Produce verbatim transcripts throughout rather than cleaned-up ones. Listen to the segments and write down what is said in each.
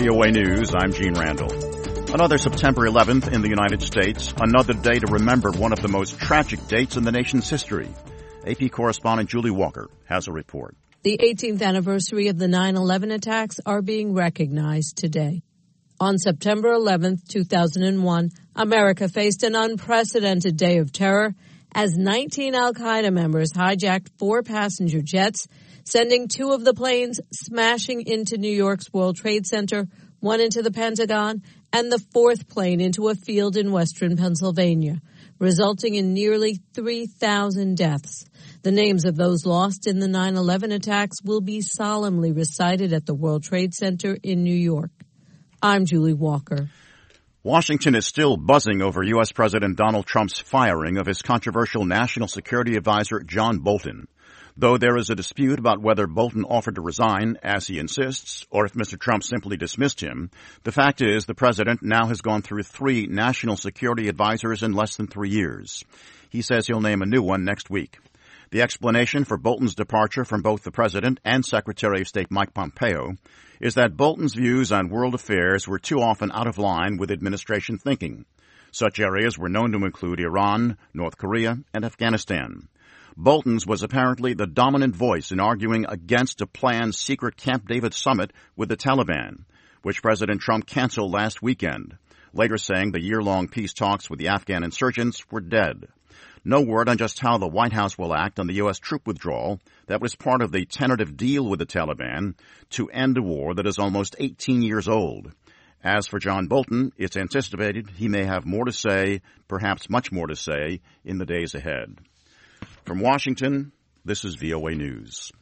V O A News, I'm Gene Randall. Another September eleventh in the United States, another day to remember one of the most tragic dates in the nation's history. A P correspondent Julie Walker has a report. The eighteenth anniversary of the nine eleven attacks are being recognized today. On September eleventh, two thousand one, America faced an unprecedented day of terror as nineteen al-Qaeda members hijacked four passenger jets, sending two of the planes smashing into New York's World Trade Center, one into the Pentagon, and the fourth plane into a field in western Pennsylvania, resulting in nearly three thousand deaths. The names of those lost in the nine eleven attacks will be solemnly recited at the World Trade Center in New York. I'm Julie Walker. Washington is still buzzing over U S. President Donald Trump's firing of his controversial National Security Advisor John Bolton. Though there is a dispute about whether Bolton offered to resign, as he insists, or if Mister Trump simply dismissed him, the fact is the president now has gone through three national security advisors in less than three years. He says he'll name a new one next week. The explanation for Bolton's departure from both the president and Secretary of State Mike Pompeo is that Bolton's views on world affairs were too often out of line with administration thinking. Such areas were known to include Iran, North Korea, and Afghanistan. Bolton's was apparently the dominant voice in arguing against a planned secret Camp David summit with the Taliban, which President Trump canceled last weekend, later saying the year-long peace talks with the Afghan insurgents were dead. No word on just how the White House will act on the U S troop withdrawal that was part of the tentative deal with the Taliban to end a war that is almost eighteen years old. As for John Bolton, it's anticipated he may have more to say, perhaps much more to say, in the days ahead. From Washington, this is V O A News.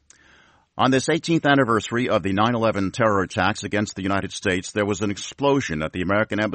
On this eighteenth anniversary of the nine eleven terror attacks against the United States, there was an explosion at the American Embassy